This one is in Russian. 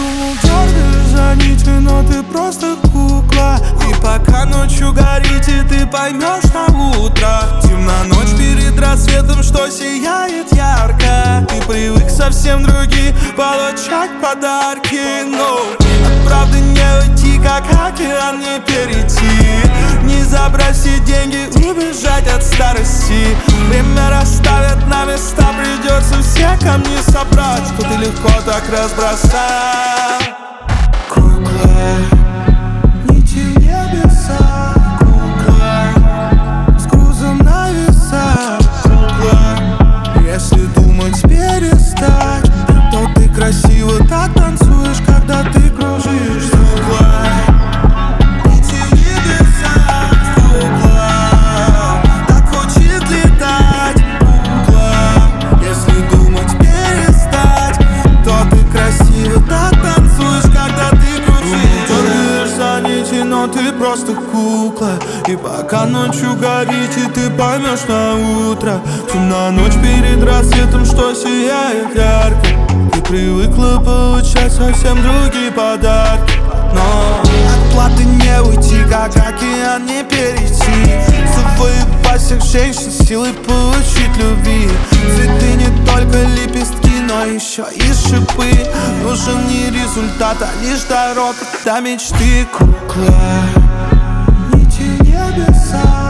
думал, дергаешь за нити, но ты просто кукла. И пока ночью горите, ты поймешь на утро. Темна ночь перед рассветом, что сияет ярко. Ты привык совсем другие получать подарки. Но от правды не уйти, как океан не перейти. Не забрать все деньги, убежать от старости. Время расставит на места, придется все камни собрать, что ты легко так разбросал. Кукла, нити в небеса. Кукла, с грузом на весах. Кукла, если думать перестать, то ты красиво так танцуешь, когда ты кружишься. Кукла, нити в небесах. Кукла, так хочет летать. Кукла, если думать перестать, то ты красиво так танцуешь, когда ты кружишься. Дергаешь за нити, но ты просто кукла. И пока ночью горите, ты поймешь на утро. Темна ночь перед рассветом, что сияет ярко. Ты привыкла получать совсем другие подарки. Но от платы не уйти, как океан не перейти. Завоевать всех женщин, силой получить любви. Цветы не только лепестки, но еще и шипы. Нужен не результат, а лишь дорога до мечты. Кукла, нити в небеса.